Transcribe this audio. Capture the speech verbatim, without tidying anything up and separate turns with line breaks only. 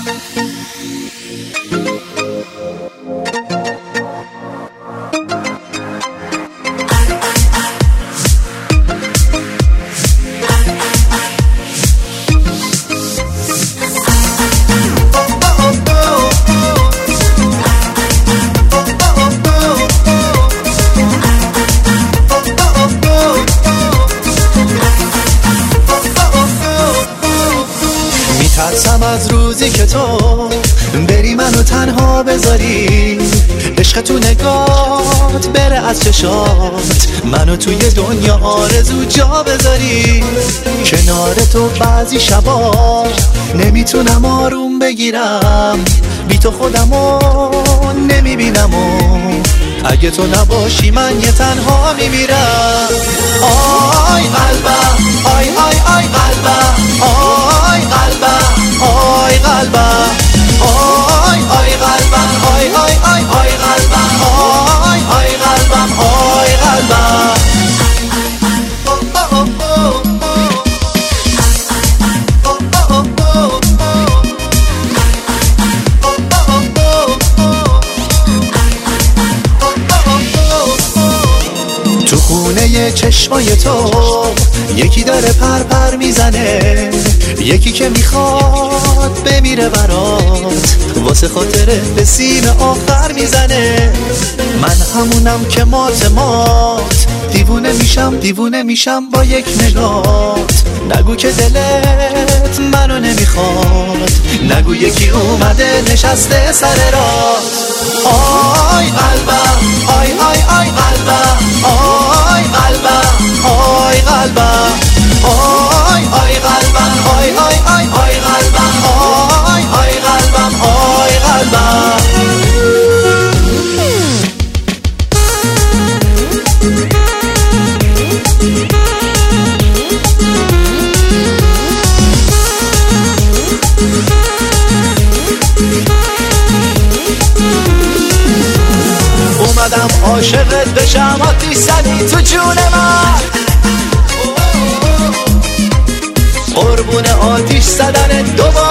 میترسم از روزی که تو بری منو تنها بذاری، عشق تو نگات بره از چشات، منو توی دنیا آرزو جا بذاری. کنار تو بعضی شبا نمیتونم آروم بگیرم، بی تو خودمو نمیبینم و اگه تو نباشی من یه تنها میمیرم. آی قلبم، آی آی آی قلبم، آی قلبم، آی قلبم، آی آی قلبم، آی آی آی آی قلبم، آی آی قلبم، آی قلبم. تو خونه چشمای تو یکی داره پر پر میزنه، یکی که میخواد بمیره برات، واسه خاطره به سینه آخر میزنه. من همونم که مات مات دیوونه میشم دیوونه میشم با یک نگات. نگو که دلت منو نمیخواد، نگو یکی اومده نشسته سر راه. آی قلبم، آی آی آی قلبم، آی قلبم، آی قلبم، آی آی قلبم، آی آی آی آی قلبم، آی آی قلبم، آی قلبم. اومدم عاشقت بشم، آتیش زدی تو جون من، قربون آتیش زدن دوباره